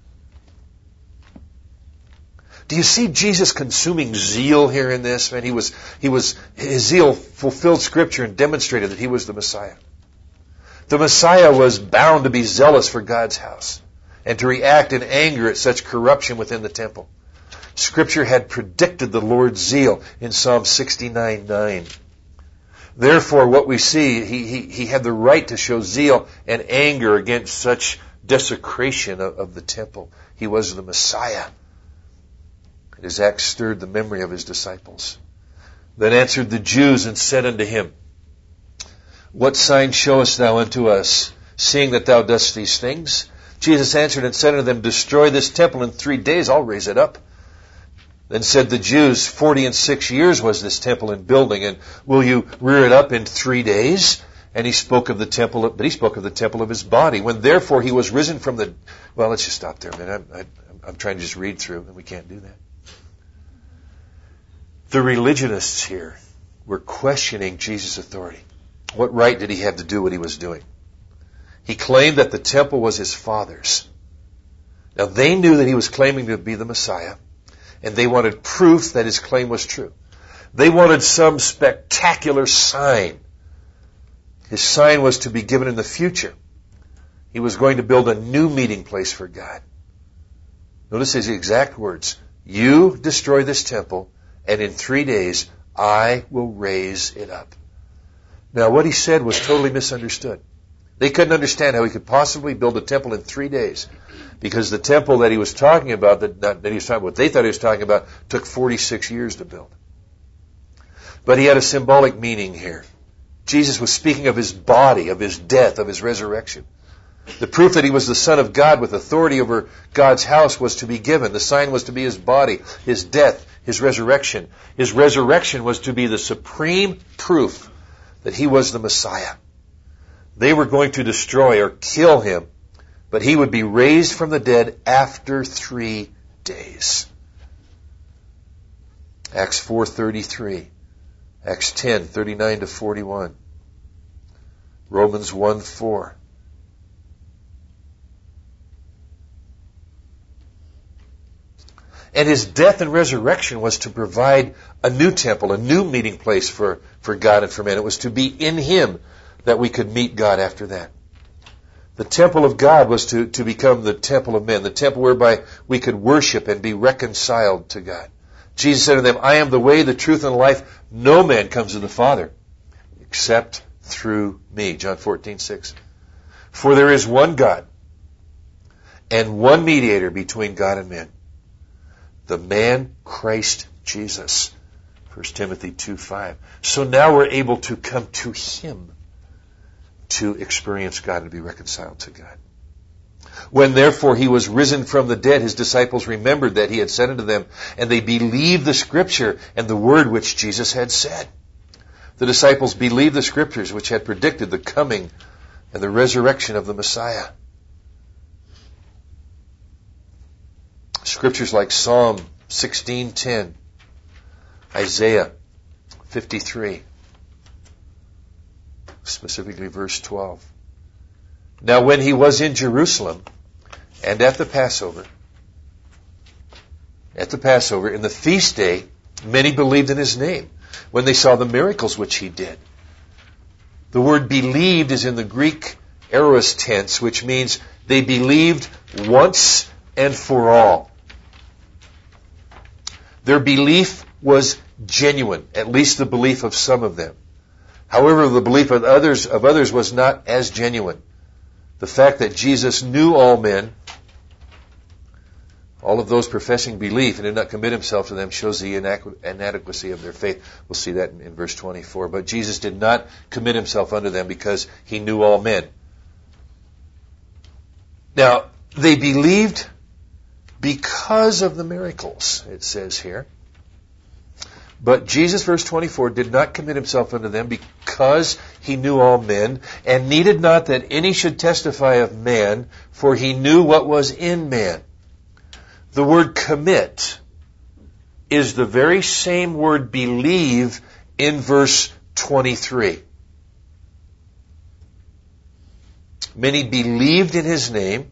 Do you see Jesus consuming zeal here in this? Man, his zeal fulfilled Scripture and demonstrated that He was the Messiah. The Messiah was bound to be zealous for God's house and to react in anger at such corruption within the temple. Scripture had predicted the Lord's zeal in Psalm 69:9. Therefore, what we see, he had the right to show zeal and anger against such desecration of the temple. He was the Messiah. And His act stirred the memory of His disciples. Then answered the Jews and said unto Him, "What sign showest Thou unto us, seeing that Thou dost these things?" Jesus answered and said unto them, "Destroy this temple, in 3 days I'll raise it up." Then said the Jews, 46 years was this temple in building, and will you rear it up in 3 days? And He spoke of the temple, but He spoke of the temple of His body. When therefore He was risen from the... Well, let's just stop there a minute. I'm trying to just read through, and we can't do that. The religionists here were questioning Jesus' authority. What right did He have to do what He was doing? He claimed that the temple was His Father's. Now, they knew that He was claiming to be the Messiah, and they wanted proof that His claim was true. They wanted some spectacular sign. His sign was to be given in the future. He was going to build a new meeting place for God. Notice His exact words. "You destroy this temple, and in 3 days I will raise it up." Now, what He said was totally misunderstood. They couldn't understand how He could possibly build a temple in 3 days, because the temple that He was talking about, what they thought He was talking about, took 46 years to build. But He had a symbolic meaning here. Jesus was speaking of His body, of His death, of His resurrection. The proof that He was the Son of God with authority over God's house was to be given. The sign was to be His body, His death, His resurrection. His resurrection was to be the supreme proof that He was the Messiah. They were going to destroy or kill Him, but He would be raised from the dead after 3 days. Acts 4:33. Acts 10:39 to 41. Romans 1:4. And his death and resurrection was to provide a new temple, a new meeting place for God and for man. It was to be in him that we could meet God after that. The temple of God was to become the temple of men, the temple whereby we could worship and be reconciled to God. Jesus said to them, I am the way, the truth, and the life. No man comes to the Father except through me. John 14:6. For there is one God and one mediator between God and men, the man Christ Jesus. 1 Timothy 2:5. So now we're able to come to him to experience God and be reconciled to God. When therefore he was risen from the dead, his disciples remembered that he had said unto them, and they believed the scripture and the word which Jesus had said. The disciples believed the scriptures which had predicted the coming and the resurrection of the Messiah. Scriptures like Psalm 16:10, Isaiah 53, specifically verse 12. Now when he was in Jerusalem and at the Passover, in the feast day, many believed in his name when they saw the miracles which he did. The word believed is in the Greek aorist tense, which means they believed once and for all. Their belief was genuine, at least the belief of some of them. However, the belief of others was not as genuine. The fact that Jesus knew all men, all of those professing belief, and did not commit himself to them, shows the inadequacy of their faith. We'll see that in verse 24. But Jesus did not commit himself unto them because he knew all men. Now, they believed because of the miracles, it says here. But Jesus, verse 24, did not commit himself unto them because he knew all men, and needed not that any should testify of man, for he knew what was in man. The word commit is the very same word believe in verse 23. Many believed in his name.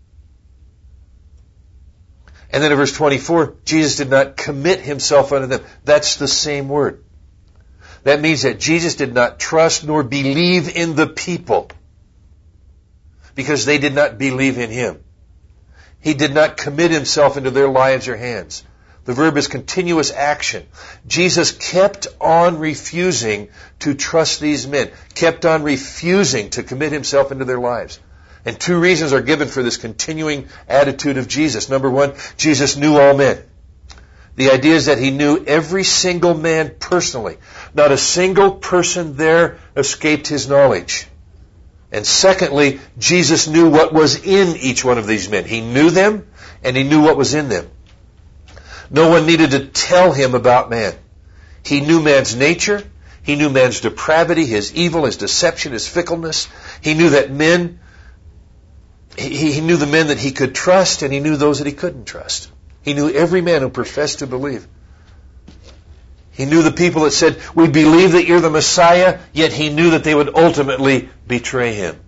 And then in verse 24, Jesus did not commit himself unto them. That's the same word. That means that Jesus did not trust nor believe in the people because they did not believe in him. He did not commit himself into their lives or hands. The verb is continuous action. Jesus kept on refusing to trust these men, kept on refusing to commit himself into their lives. And two reasons are given for this continuing attitude of Jesus. Number one, Jesus knew all men. The idea is that he knew every single man personally. Not a single person there escaped his knowledge. And secondly, Jesus knew what was in each one of these men. He knew them, and he knew what was in them. No one needed to tell him about man. He knew man's nature. He knew man's depravity, his evil, his deception, his fickleness. He knew that men... He knew the men that he could trust, and he knew those that he couldn't trust. He knew every man who professed to believe. He knew the people that said, we believe that you're the Messiah, yet he knew that they would ultimately betray him.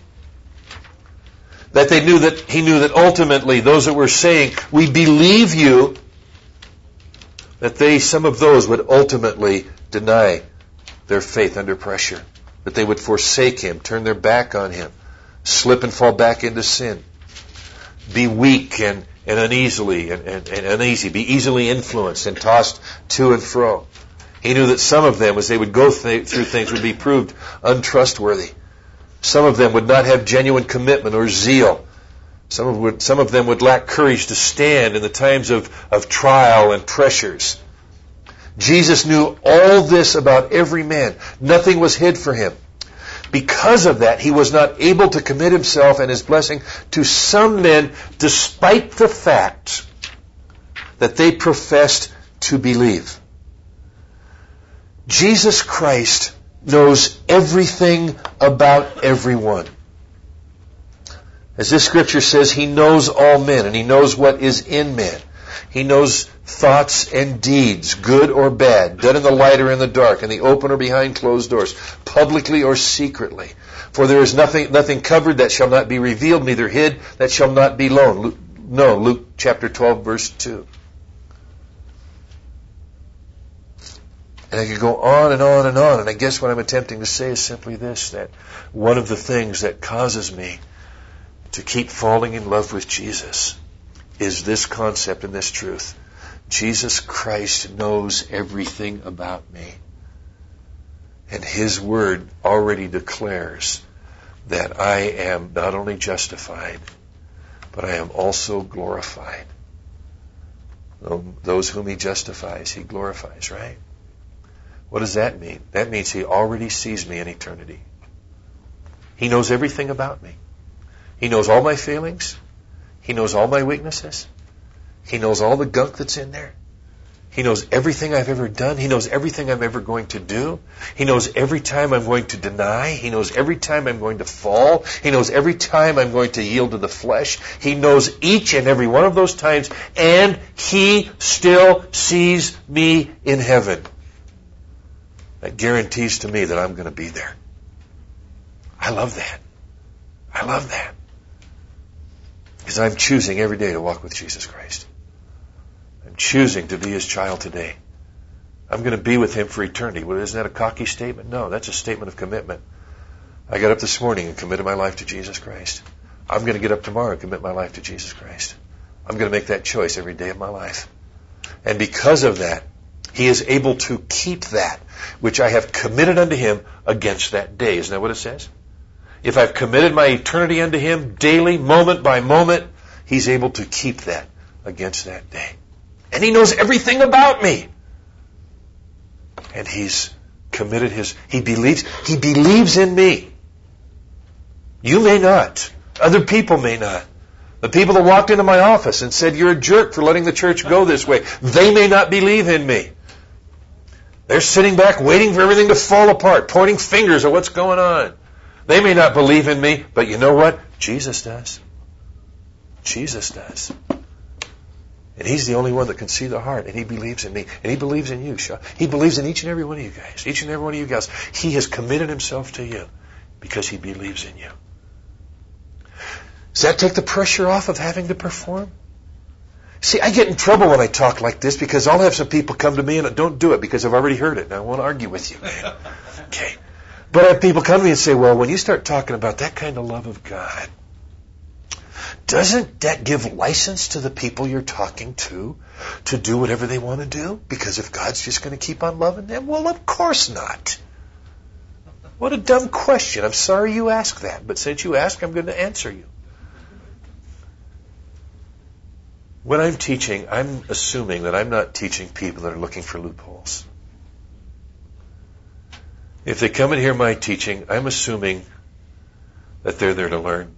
He knew that ultimately those that were saying, we believe you, that some of those would ultimately deny their faith under pressure. That they would forsake him, turn their back on him, slip and fall back into sin, be weak and uneasy, be easily influenced and tossed to and fro. He knew that some of them, as they would go through things, would be proved untrustworthy. Some of them would not have genuine commitment or zeal. Some of them would lack courage to stand in the times of trial and pressures. Jesus knew all this about every man. Nothing was hid for him. Because of that, he was not able to commit himself and his blessing to some men despite the fact that they professed to believe. Jesus Christ knows everything about everyone. As this scripture says, he knows all men and he knows what is in man. He knows thoughts and deeds, good or bad, done in the light or in the dark, in the open or behind closed doors, publicly or secretly. For there is nothing covered that shall not be revealed, neither hid that shall not be known. Luke chapter 12, verse 2. And I could go on and on and on. And I guess what I'm attempting to say is simply this, that one of the things that causes me to keep falling in love with Jesus is this concept and this truth. Jesus Christ knows everything about me. And His Word already declares that I am not only justified, but I am also glorified. Those whom He justifies, He glorifies, right? What does that mean? That means He already sees me in eternity. He knows everything about me. He knows all my feelings. He knows all my weaknesses. He knows all the gunk that's in there. He knows everything I've ever done. He knows everything I'm ever going to do. He knows every time I'm going to deny. He knows every time I'm going to fall. He knows every time I'm going to yield to the flesh. He knows each and every one of those times, and He still sees me in heaven. That guarantees to me that I'm going to be there. I love that. I love that. Because I'm choosing every day to walk with Jesus Christ. I'm choosing to be His child today. I'm going to be with Him for eternity. Well, isn't that a cocky statement? No, that's a statement of commitment. I got up this morning and committed my life to Jesus Christ. I'm going to get up tomorrow and commit my life to Jesus Christ. I'm going to make that choice every day of my life. And because of that, He is able to keep that which I have committed unto Him against that day. Isn't that what it says? If I've committed my eternity unto Him daily, moment by moment, He's able to keep that against that day. And He knows everything about me. And He's committed He believes in me. You may not. Other people may not. The people that walked into my office and said, "You're a jerk for letting the church go this way," they may not believe in me. They're sitting back waiting for everything to fall apart, pointing fingers at what's going on. They may not believe in me, but you know what? Jesus does. Jesus does. And He's the only one that can see the heart, and He believes in me, and He believes in you, Sean. He believes in each and every one of you guys, each and every one of you guys. He has committed Himself to you because He believes in you. Does that take the pressure off of having to perform? See, I get in trouble when I talk like this because I'll have some people come to me and don't do it because I've already heard it and I won't argue with you, man. Okay. But I have people come to me and say, "Well, when you start talking about that kind of love of God, doesn't that give license to the people you're talking to do whatever they want to do? Because if God's just going to keep on loving them?" Well, of course not. What a dumb question. I'm sorry you asked that, but since you asked, I'm going to answer you. When I'm teaching, I'm assuming that I'm not teaching people that are looking for loopholes. If they come and hear my teaching, I'm assuming that they're there to learn.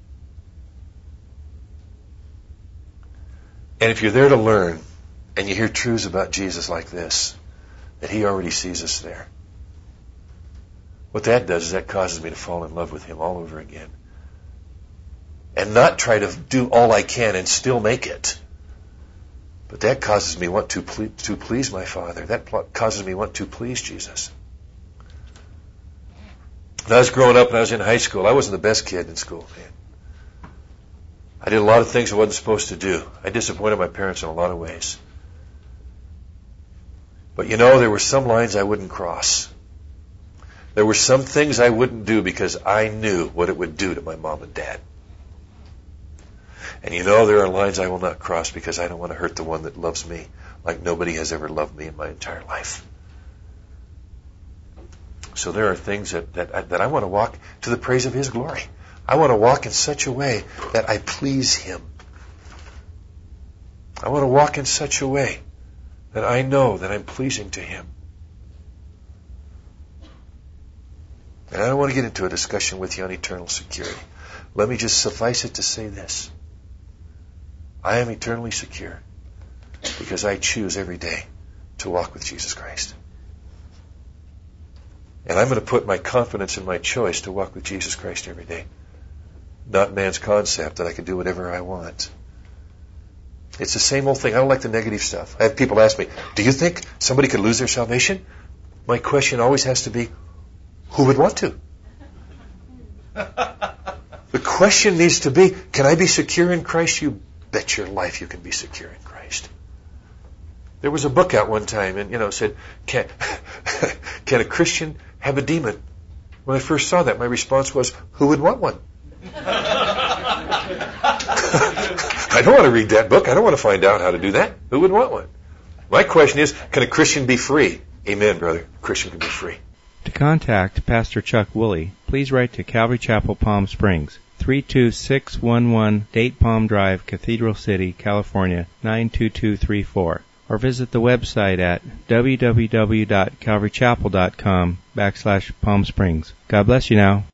And if you're there to learn, and you hear truths about Jesus like this, that He already sees us there, what that does is that causes me to fall in love with Him all over again. And not try to do all I can and still make it. But that causes me want to please my Father. That causes me want to please Jesus. When I was growing up and I was in high school, I wasn't the best kid in school, man. I did a lot of things I wasn't supposed to do. I disappointed my parents in a lot of ways. But you know, there were some lines I wouldn't cross. There were some things I wouldn't do because I knew what it would do to my mom and dad. And you know, there are lines I will not cross because I don't want to hurt the one that loves me like nobody has ever loved me in my entire life. So there are things that I want to walk to the praise of His glory. I want to walk in such a way that I please Him. I want to walk in such a way that I know that I'm pleasing to Him. And I don't want to get into a discussion with you on eternal security. Let me just suffice it to say this. I am eternally secure because I choose every day to walk with Jesus Christ. And I'm going to put my confidence in my choice to walk with Jesus Christ every day. Not man's concept that I can do whatever I want. It's the same old thing. I don't like the negative stuff. I have people ask me, do you think somebody could lose their salvation? My question always has to be, who would want to? The question needs to be, can I be secure in Christ? You bet your life you can be secure in Christ. There was a book out one time and, said, can a Christian have a demon? When I first saw that, my response was, who would want one? I don't want to read that book. I don't want to find out how to do that. Who would want one? My question is, can a Christian be free? Amen, brother. A Christian can be free. To contact Pastor Chuck Woolley, please write to Calvary Chapel, Palm Springs, 32611 Date Palm Drive, Cathedral City, California, 92234. Or visit the website at www.calvarychapel.com/Palm Springs. God bless you now.